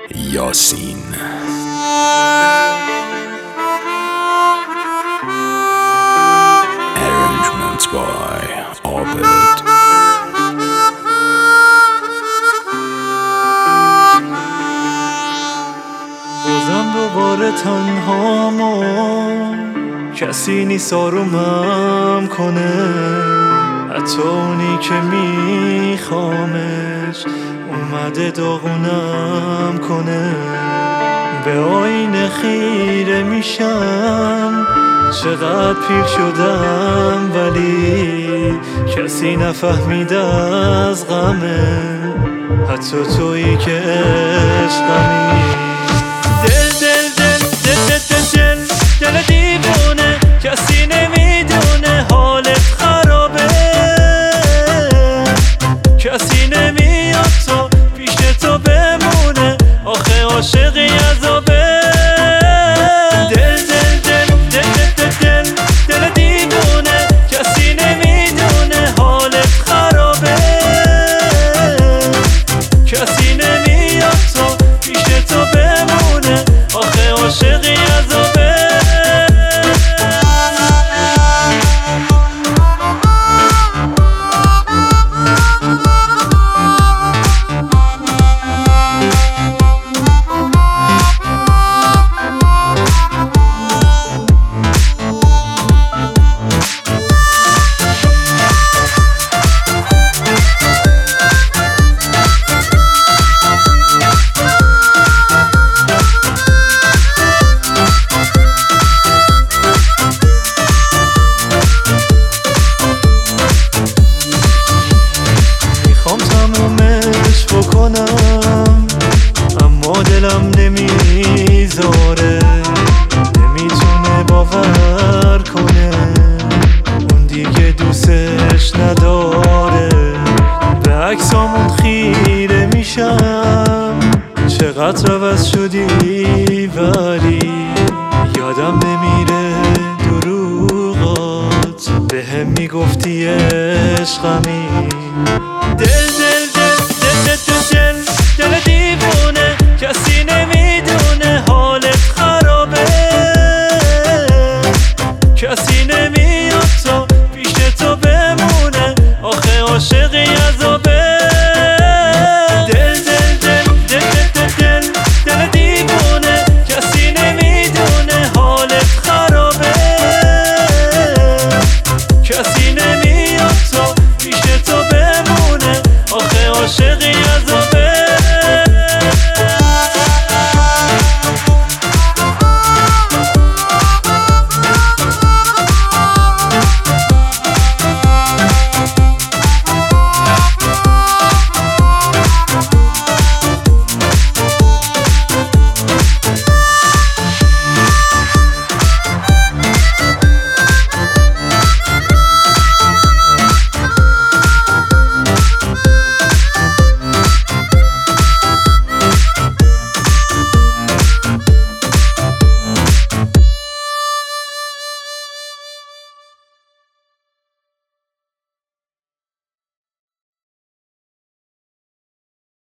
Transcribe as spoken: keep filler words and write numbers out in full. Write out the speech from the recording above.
یاسین. Arrangement by عابد. بازم دوباره تنهامو، کسی نیست آرومم کنه، حتی اونی که میخوامش اومده داغونم کنه. به آینه خیره میشم، چقدر پیر شدم ولی کسی نفهمیده از غمه، حتی تویی که عشقمی. دل دل دل دل دل دل دل دیوونه، کسی نمیدونه حالت خرابه، کسی نمیاد تو پیش تو بمونه، آخه عاشقی عذابه. دل دل دل دل دل دل دل دیوونه، کسی نمیدونه حالت خرابه، کسی نمیاد تو پیش تو بمونه، آخه عاشقی عذابه. تمومش بکنم اما دلم نمیذاره، نمیتونه باور کنه اون دیگه دوستش نداره. به عکسامون خیره میشم، چقدر عوض شدی ولی یادم نمیره دروغات، به هم میگفتی عشقمی. دل دل دل دل دل دل دیوونه، کسی نمیدونه حالت خرابه، کسی نمیاد تو پیش تو بمونه، آخه عاشقی عذابه. دل دل دل دل دل دل دل دیوونه، کسی نمیدونه حالت خرابه، کسی نمیاد تو پیش تو بمونه، آخه عاشقی عذابه.